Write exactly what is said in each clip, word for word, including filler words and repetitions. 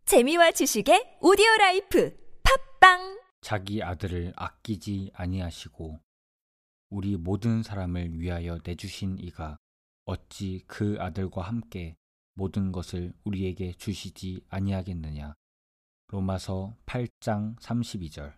재미와 지식의 오디오라이프 팝빵! 자기 아들을 아끼지 아니하시고 우리 모든 사람을 위하여 내주신 이가 어찌 그 아들과 함께 모든 것을 우리에게 주시지 아니하겠느냐. 로마서 팔 장 삼십이 절.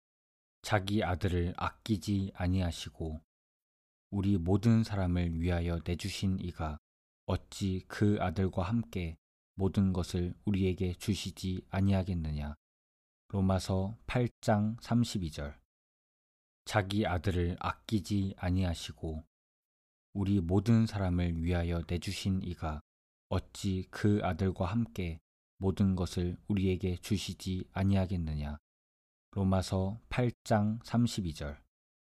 자기 아들을 아끼지 아니하시고 우리 모든 사람을 위하여 내주신 이가 어찌 그 아들과 함께 모든 것을 우리에게 주시지 아니하겠느냐. 로마서 팔 장 삼십이 절. 자기 아들을 아끼지 아니하시고 우리 모든 사람을 위하여 내주신 이가 어찌 그 아들과 함께 모든 것을 우리에게 주시지 아니하겠느냐. 로마서 팔 장 삼십이 절.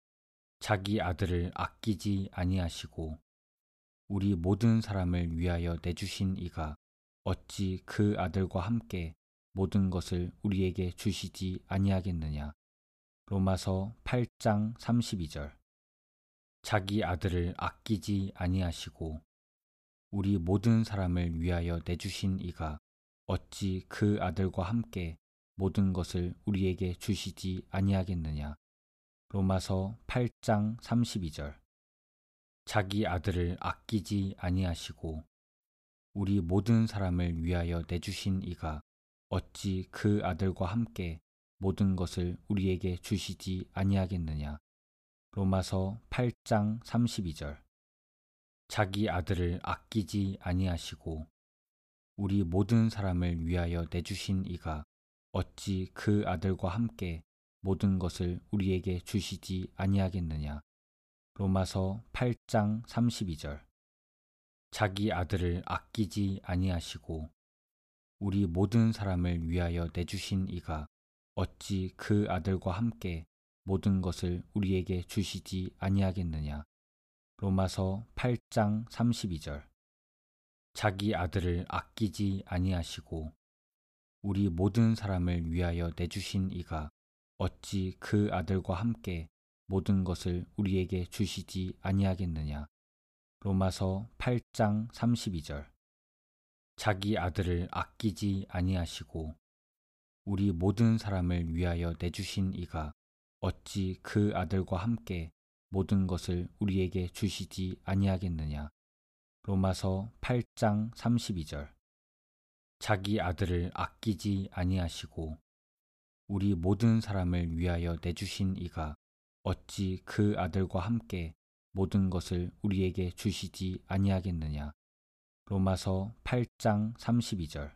자기 아들을 아끼지 아니하시고 우리 모든 사람을 위하여 내주신 이가 어찌 그 아들과 함께 모든 것을 우리에게 주시지 아니하겠느냐. 로마서 팔 장 삼십이 절. 자기 아들을 아끼지 아니하시고 우리 모든 사람을 위하여 내주신 이가 어찌 그 아들과 함께 모든 것을 우리에게 주시지 아니하겠느냐. 로마서 팔 장 삼십이 절. 자기 아들을 아끼지 아니하시고 우리 모든 사람을 위하여 내주신 이가 어찌 그 아들과 함께 모든 것을 우리에게 주시지 아니하겠느냐. 로마서 팔 장 삼십이 절. 자기 아들을 아끼지 아니하시고 우리 모든 사람을 위하여 내주신 이가 어찌 그 아들과 함께 모든 것을 우리에게 주시지 아니하겠느냐. 로마서 팔 장 삼십이 절. 자기 아들을 아끼지 아니하시고 우리 모든 사람을 위하여 내주신 이가 어찌 그 아들과 함께 모든 것을 우리에게 주시지 아니하겠느냐. 로마서 팔 장 삼십이 절. 자기 아들을 아끼지 아니하시고 우리 모든 사람을 위하여 내주신 이가 어찌 그 아들과 함께 모든 것을 우리에게 주시지 아니하겠느냐. 로마서 팔 장 삼십이 절. 자기 아들을 아끼지 아니하시고 우리 모든 사람을 위하여 내주신 이가 어찌 그 아들과 함께 모든 것을 우리에게 주시지 아니하겠느냐. 로마서 팔 장 삼십이 절. 자기 아들을 아끼지 아니하시고 우리 모든 사람을 위하여 내주신 이가 어찌 그 아들과 함께 모든 것을 우리에게 주시지 아니하겠느냐. 로마서 팔 장 삼십이 절.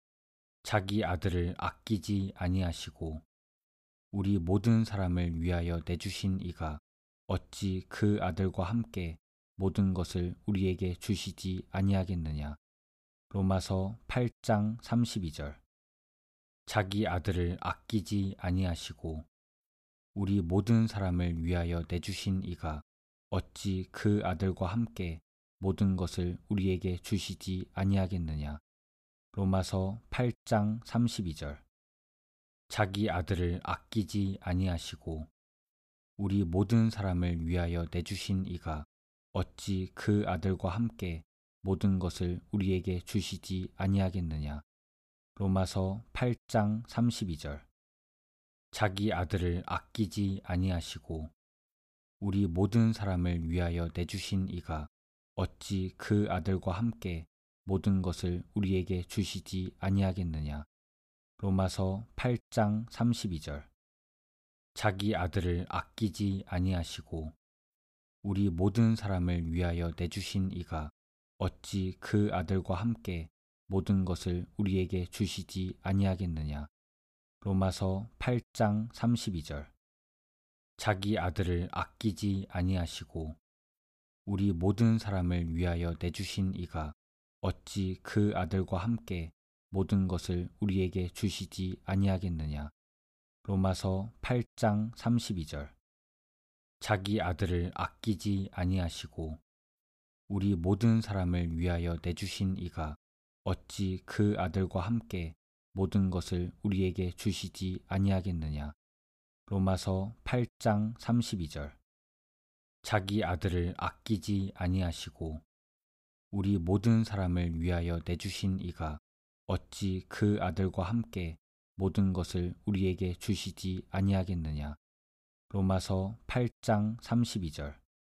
자기 아들을 아끼지 아니하시고 우리 모든 사람을 위하여 내주신 이가 어찌 그 아들과 함께 모든 것을 우리에게 주시지 아니하겠느냐. 로마서 팔 장 삼십이 절. 자기 아들을 아끼지 아니하시고 우리 모든 사람을 위하여 내주신 이가 어찌 그 아들과 함께 모든 것을 우리에게 주시지 아니하겠느냐. 로마서 팔 장 삼십이 절. 자기 아들을 아끼지 아니하시고 우리 모든 사람을 위하여 내주신 이가 어찌 그 아들과 함께 모든 것을 우리에게 주시지 아니하겠느냐. 로마서 팔 장 삼십이 절. 자기 아들을 아끼지 아니하시고 우리 모든 사람을 위하여 내주신 이가 어찌 그 아들과 함께 모든 것을 우리에게 주시지 아니하겠느냐. 로마서 팔 장 삼십이 절. 자기 아들을 아끼지 아니하시고 우리 모든 사람을 위하여 내주신 이가 어찌 그 아들과 함께 모든 것을 우리에게 주시지 아니하겠느냐. 로마서 팔 장 삼십이 절. 자기 아들을 아끼지 아니하시고 우리 모든 사람을 위하여 내주신 이가 어찌 그 아들과 함께 모든 것을 우리에게 주시지 아니하겠느냐. 로마서 팔 장 삼십이 절. 자기 아들을 아끼지 아니하시고 우리 모든 사람을 위하여 내주신 이가 어찌 그 아들과 함께 모든 것을 우리에게 주시지 아니하겠느냐. 로마서 팔 장 삼십이 절. 자기 아들을 아끼지 아니하시고 우리 모든 사람을 위하여 내주신 이가 어찌 그 아들과 함께 모든 것을 우리에게 주시지 아니하겠느냐. 로마서 팔 장 삼십이 절.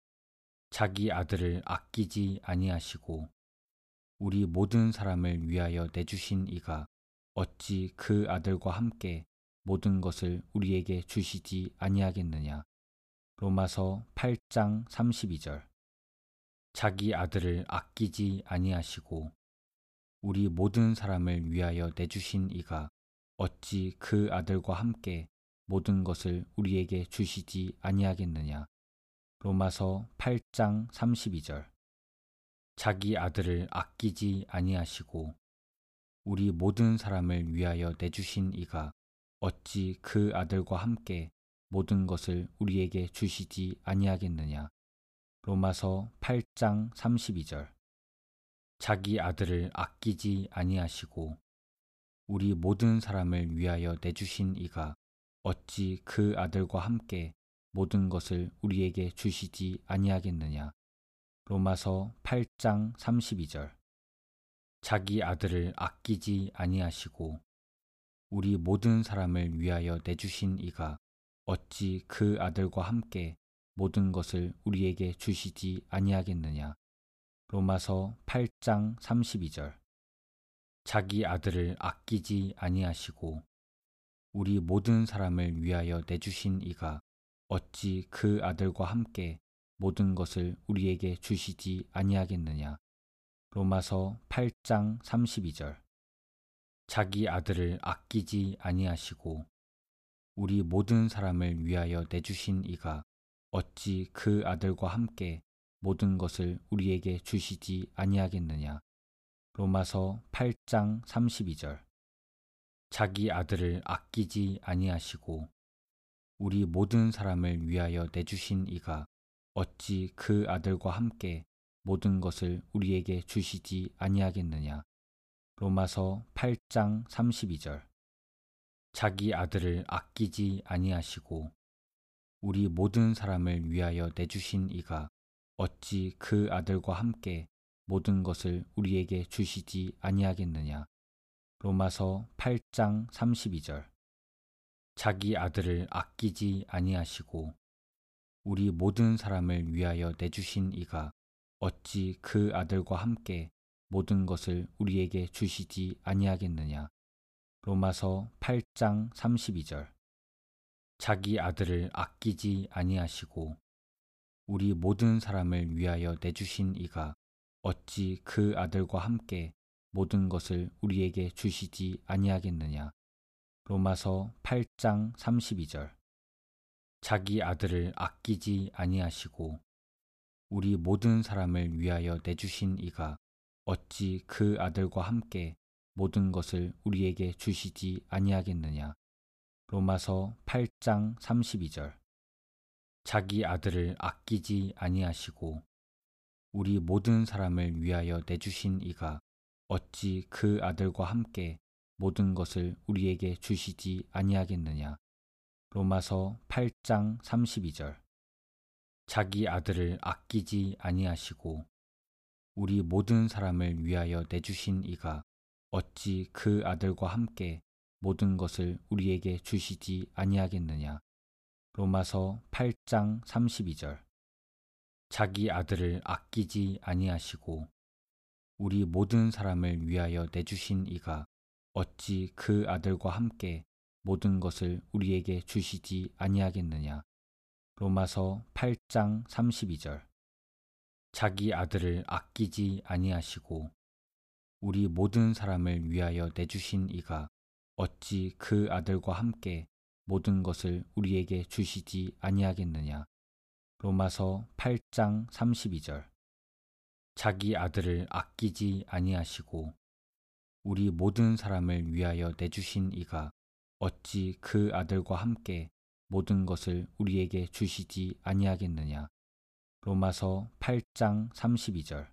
자기 아들을 아끼지 아니하시고 우리 모든 사람을 위하여 내주신 이가 어찌 그 아들과 함께 모든 것을 우리에게 주시지 아니하겠느냐. 로마서 팔 장 삼십이 절. 자기 아들을 아끼지 아니하시고 우리 모든 사람을 위하여 내주신 이가 어찌 그 아들과 함께 모든 것을 우리에게 주시지 아니하겠느냐. 로마서 팔 장 삼십이 절. 자기 아들을 아끼지 아니하시고 우리 모든 사람을 위하여 내주신 이가 어찌 그 아들과 함께 모든 것을 우리에게 주시지 아니하겠느냐. 로마서 팔 장 삼십이 절. 자기 아들을 아끼지 아니하시고 우리 모든 사람을 위하여 내주신 이가 어찌 그 아들과 함께 모든 것을 우리에게 주시지 아니하겠느냐. 로마서 팔 장 삼십이 절. 자기 아들을 아끼지 아니하시고 우리 모든 사람을 위하여 내주신 이가 어찌 그 아들과 함께 모든 것을 우리에게 주시지 아니하겠느냐. 로마서 팔 장 삼십이 절. 자기 아들을 아끼지 아니하시고 우리 모든 사람을 위하여 내주신 이가 어찌 그 아들과 함께 모든 것을 우리에게 주시지 아니하겠느냐. 로마서 팔 장 삼십이 절. 자기 아들을 아끼지 아니하시고 우리 모든 사람을 위하여 내주신 이가 어찌 그 아들과 함께 모든 것을 우리에게 주시지 아니하겠느냐. 로마서 팔 장 삼십이 절. 자기 아들을 아끼지 아니하시고 우리 모든 사람을 위하여 내주신 이가 어찌 그 아들과 함께 모든 것을 우리에게 주시지 아니하겠느냐. 로마서 팔 장 삼십이 절. 자기 아들을 아끼지 아니하시고 우리 모든 사람을 위하여 내주신 이가 어찌 그 아들과 함께 모든 것을 우리에게 주시지 아니하겠느냐. 로마서 팔 장 삼십이 절. 자기 아들을 아끼지 아니하시고 우리 모든 사람을 위하여 내주신 이가 어찌 그 아들과 함께 모든 것을 우리에게 주시지 아니하겠느냐. 로마서 팔 장 삼십이 절. 자기 아들을 아끼지 아니하시고 우리 모든 사람을 위하여 내주신 이가 어찌 그 아들과 함께 모든 것을 우리에게 주시지 아니하겠느냐. 로마서 팔 장 삼십이 절. 자기 아들을 아끼지 아니하시고 우리 모든 사람을 위하여 내주신 이가 어찌 그 아들과 함께 모든 것을 우리에게 주시지 아니하겠느냐. 로마서 팔 장 삼십이 절. 자기 아들을 아끼지 아니하시고 우리 모든 사람을 위하여 내주신 이가 어찌 그 아들과 함께 모든 것을 우리에게 주시지 아니하겠느냐. 로마서 팔 장 삼십이 절. 자기 아들을 아끼지 아니하시고 우리 모든 사람을 위하여 내주신 이가 어찌 그 아들과 함께 모든 것을 우리에게 주시지 아니하겠느냐. 로마서 팔 장 삼십이 절. 자기 아들을 아끼지 아니하시고 우리 모든 사람을 위하여 내주신 이가 어찌 그 아들과 함께 모든 것을 우리에게 주시지 아니하겠느냐. 로마서 팔 장 삼십이 절. 자기 아들을 아끼지 아니하시고 우리 모든 사람을 위하여 내주신 이가 어찌 그 아들과 함께 모든 것을 우리에게 주시지 아니하겠느냐. 로마서 팔 장 삼십이 절. 자기 아들을 아끼지 아니하시고 우리 모든 사람을 위하여 내주신 이가 어찌 그 아들과 함께 모든 것을 우리에게 주시지 아니하겠느냐. 로마서 팔 장 삼십이 절.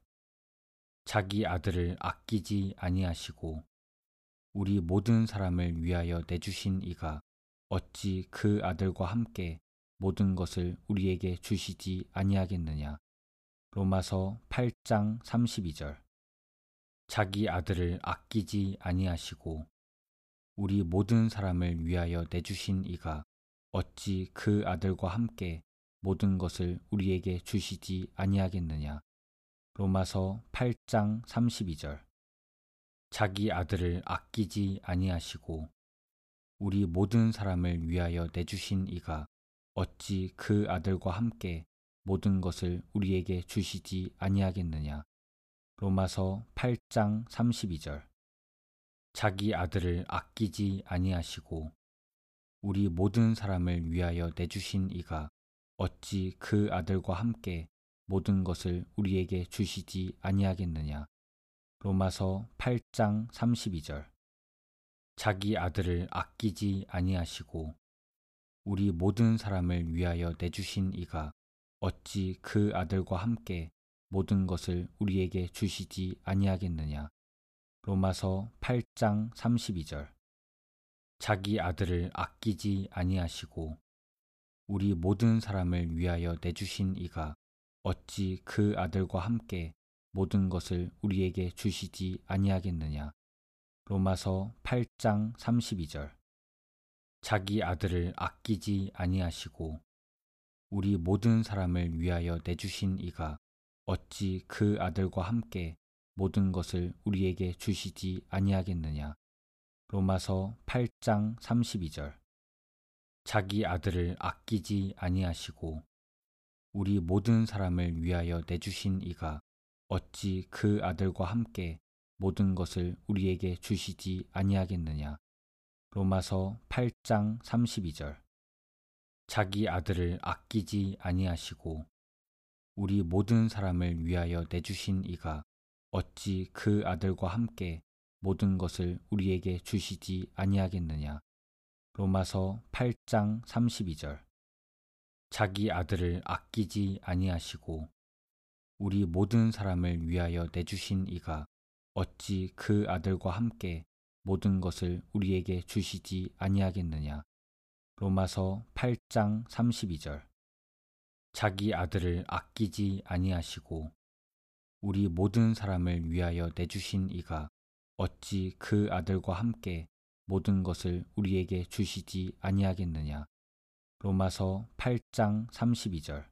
자기 아들을 아끼지 아니하시고 우리 모든 사람을 위하여 내주신 이가 어찌 그 아들과 함께 모든 것을 우리에게 주시지 아니하겠느냐. 로마서 팔 장 삼십이 절. 자기 아들을 아끼지 아니하시고 우리 모든 사람을 위하여 내주신 이가 어찌 그 아들과 함께 모든 것을 우리에게 주시지 아니하겠느냐. 로마서 팔 장 삼십이 절. 자기 아들을 아끼지 아니하시고 우리 모든 사람을 위하여 내주신 이가 어찌 그 아들과 함께 모든 것을 우리에게 주시지 아니하겠느냐. 로마서 팔 장 삼십이 절. 자기 아들을 아끼지 아니하시고 우리 모든 사람을 위하여 내주신 이가 어찌 그 아들과 함께 모든 것을 우리에게 주시지 아니하겠느냐. 로마서 팔 장 삼십이 절. 자기 아들을 아끼지 아니하시고 우리 모든 사람을 위하여 내주신 이가 어찌 그 아들과 함께 모든 것을 우리에게 주시지 아니하겠느냐. 로마서 팔 장 삼십이 절. 자기 아들을 아끼지 아니하시고 우리 모든 사람을 위하여 내주신 이가 어찌 그 아들과 함께 모든 것을 우리에게 주시지 아니하겠느냐. 로마서 팔 장 삼십이 절. 자기 아들을 아끼지 아니하시고 우리 모든 사람을 위하여 내주신 이가 어찌 그 아들과 함께 모든 것을 우리에게 주시지 아니하겠느냐. 로마서 팔 장 삼십이 절. 자기 아들을 아끼지 아니하시고 우리 모든 사람을 위하여 내주신 이가 어찌 그 아들과 함께 모든 것을 우리에게 주시지 아니하겠느냐. 로마서 팔 장 삼십이 절. 자기 아들을 아끼지 아니하시고 우리 모든 사람을 위하여 내주신 이가 어찌 그 아들과 함께 모든 것을 우리에게 주시지 아니하겠느냐. 로마서 팔 장 삼십이 절. 자기 아들을 아끼지 아니하시고 우리 모든 사람을 위하여 내주신 이가 어찌 그 아들과 함께 모든 것을 우리에게 주시지 아니하겠느냐. 로마서 팔 장 삼십이 절. 자기 아들을 아끼지 아니하시고 우리 모든 사람을 위하여 내주신 이가 어찌 그 아들과 함께 모든 것을 우리에게 주시지 아니하겠느냐. 로마서 팔 장 삼십이 절.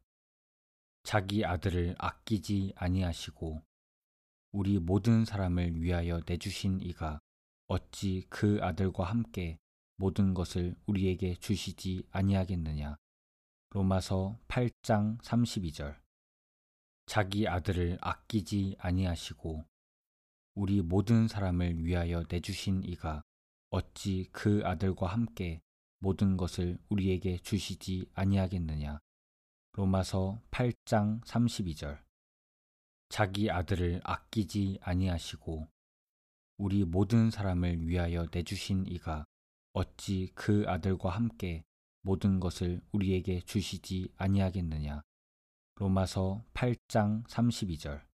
자기 아들을 아끼지 아니하시고 우리 모든 사람을 위하여 내주신 이가 어찌 그 아들과 함께 모든 것을 우리에게 주시지 아니하겠느냐. 로마서 팔 장 삼십이 절. 자기 아들을 아끼지 아니하시고 우리 모든 사람을 위하여 내주신 이가 어찌 그 아들과 함께 모든 것을 우리에게 주시지 아니하겠느냐. 로마서 팔 장 삼십이 절. 자기 아들을 아끼지 아니하시고 우리 모든 사람을 위하여 내주신 이가 어찌 그 아들과 함께 모든 것을 우리에게 주시지 아니하겠느냐. 로마서 팔 장 삼십이 절.